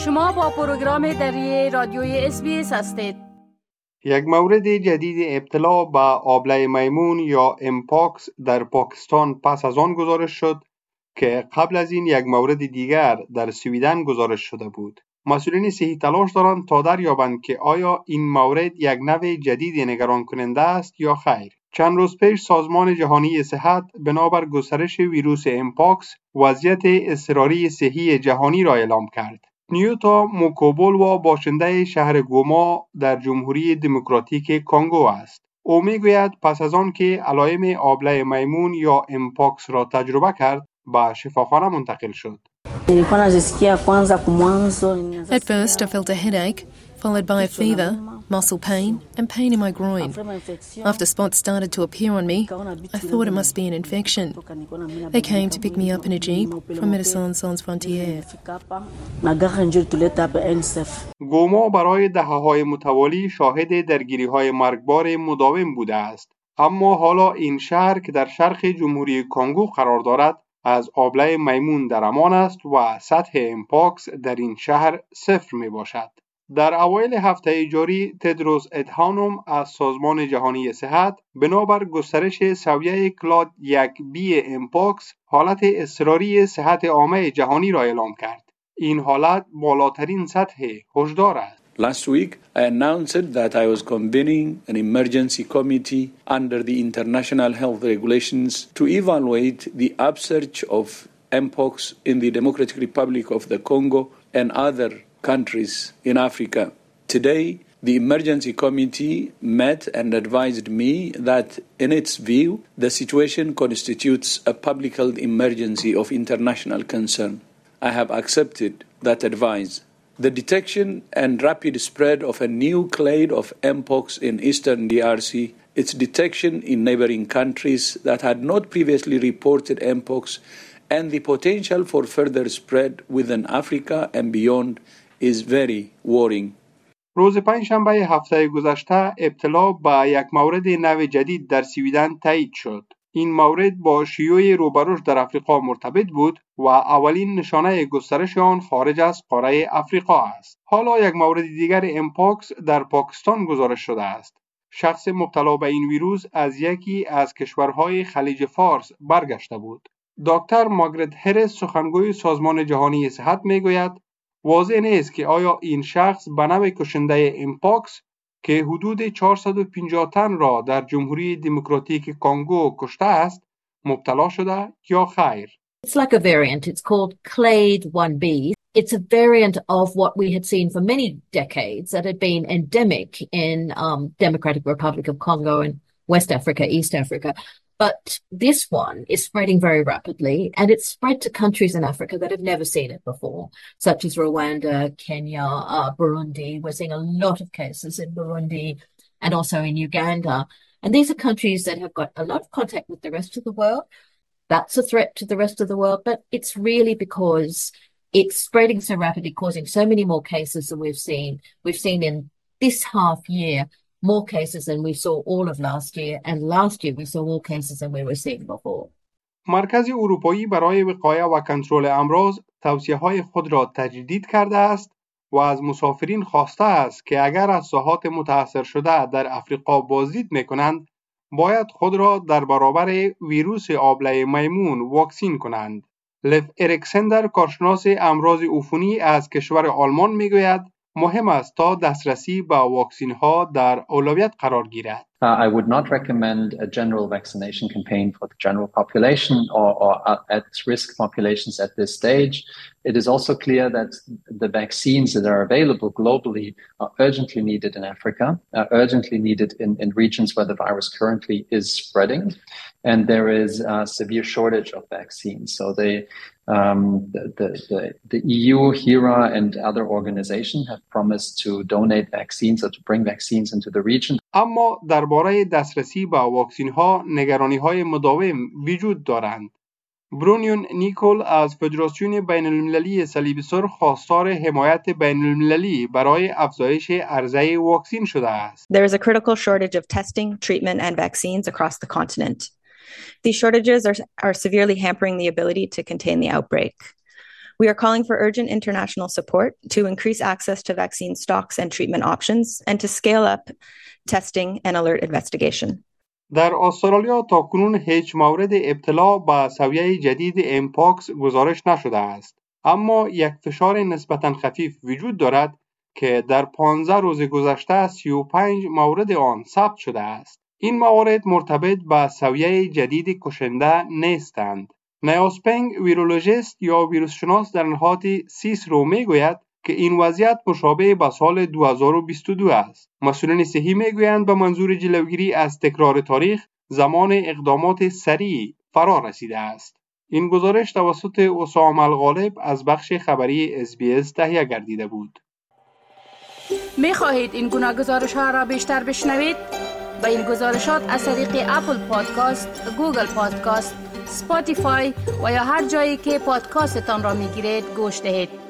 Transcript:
شما با پروگرام دری رادیوی SBS هستید. یک مورد جدید ابتلا به آبله میمون یا امپاکس در پاکستان پس از آن گزارش شد که قبل از این یک مورد دیگر در سویدن گزارش شده بود. مسئولین صحی تلاش دارند تا دریابند که آیا این مورد یک نوع جدید نگران کننده است یا خیر. چند روز پیش سازمان جهانی صحت بنابر گسترش ویروس امپاکس وضعیت اضطراری صحی جهانی را اعلام کرد. نیوتا موکوبولوا باشنده شهر گوما در جمهوری دموکراتیک کانگو است. او میگوید پس از آن که علائم آبله میمون یا امپاکس را تجربه کرد به شفاخانه منتقل شد. At first I felt a headache, followed by a fever, muscle pain and pain in my groin. After spots started to appear on me, I thought it must be an infection. They came to pick me up in a jeep from Médecins Sans Frontières. گوما برای دهه‌های متوالی شاهد درگیری‌های مرگبار مداوم بوده است. اما حالا این شهر که در شرق جمهوری کانگو قرار دارد از آبله میمون در امان است و سطح امپاکس در این شهر صفر می باشد. در اوایل هفته جاری تدروس ادهانوم از سازمان جهانی صحت بنابر گسترش سویه کلاد 1B امپاکس حالت اضطراری صحت عامه جهانی را اعلام کرد. این حالت بالاترین سطح هشدار است. Last week, I announced that I was convening an emergency committee under the international health regulations to evaluate the upsurge of mpox in the Democratic Republic of the Congo and other countries in Africa. Today, the emergency committee met and advised me that, in its view, the situation constitutes a public health emergency of international concern. I have accepted that advice. The detection and rapid spread of a new clade of mpox in eastern DRC, its detection in neighboring countries that had not previously reported mpox, and the potential for further spread within Africa and beyond is very worrying. روز پنجشنبه هفته گذشته ابتلا به یک مورد نو جدید در سویدن تایید شد. این مورد با شیوع روبروش در افریقا مرتبط بود و اولین نشانه گسترش آن خارج از قاره افریقا است. حالا یک مورد دیگر امپاکس در پاکستان گزارش شده است. شخص مبتلا به این ویروس از یکی از کشورهای خلیج فارس برگشته بود. دکتر مارگرت هریس سخنگوی سازمان جهانی صحت میگوید واضح نیست که آیا این شخص به نوع کشنده امپاکس که حدود 450 تن را در جمهوری دموکراتیک کانگو کشته است مبتلا شده یا خیر. It's like a variant. It's called Clade 1B. It's a variant of what we had seen for many decades that had been endemic in Democratic Republic of Congo and West Africa, East Africa. But this one is spreading very rapidly, and it's spread to countries in Africa that have never seen it before, such as Rwanda, Kenya, Burundi. We're seeing a lot of cases in Burundi and also in Uganda. And these are countries that have got a lot of contact with the rest of the world. That's a threat to the rest of the world, but it's really because it's spreading so rapidly, causing so many more cases than we've seen. We've seen in this half year more cases than we saw all of last year, and last year we saw more cases than we were seeing before. مرکز اروپایی برای وقایه و کنترل امراض توصیه‌های خود را تجدید کرده است و از مسافرین خواسته است که اگر از ساحات متاثر شده در افریقا بازدید می‌کنند باید خود را در برابر ویروس آبله میمون واکسین کنند. لف اریکسندر کارشناس امراض عفونی از کشور آلمان میگوید مهم است تا دسترسی به واکسین ها در اولویت قرار گیرد. I would not recommend a general vaccination campaign for the general population or at-risk populations at this stage. It is also clear that the vaccines that are available globally are urgently needed in Africa, are urgently needed in regions where the virus currently is spreading, and there is a severe shortage of vaccines. So the EU, HERA, and other organizations have promised to donate vaccines or to bring vaccines into the region. اما درباره دسترسی به واکسین ها نگرانی های مداوم وجود دارند. برونیون نیکول از فدراسیون بین المللی صلیب سرخ خواستار حمایت بین المللی برای افزایش عرضه واکسین شده است. There is a critical shortage of testing, treatment, and vaccines across the continent. These shortages are severely hampering the ability to contain the outbreak. We are calling for urgent international support to increase access to vaccine stocks and treatment options and to scale up testing and alert investigation. در استرالیا تاکنون هیچ مورد ابتلا به سویه جدید امپاکس گزارش نشده است. اما یک فشار نسبتاً خفیف وجود دارد که در 15 روز گذشته 35 مورد آن ثبت شده است. این موارد مرتبط به سویه جدید کشنده نیستند. نیاسپنگ ویرولوژیست یا ویروسشناس در نهاد سیسرو میگوید که این وضعیت مشابه به سال 2022 است. مسئولین صحی میگویند به منظور جلوگیری از تکرار تاریخ زمان اقدامات سریع فرا رسیده است. این گزارش توسط اسامه الغالب از بخش خبری SBS تهیه گردیده بود. می خواهید این گناه گزارش ها را بیشتر بشنوید؟ با این گزارشات از طریق اپل پادکاست، گوگل پادکاست، اسپاتیفای و یا هر جایی که پادکاستتان را می گیرید گوش دهید.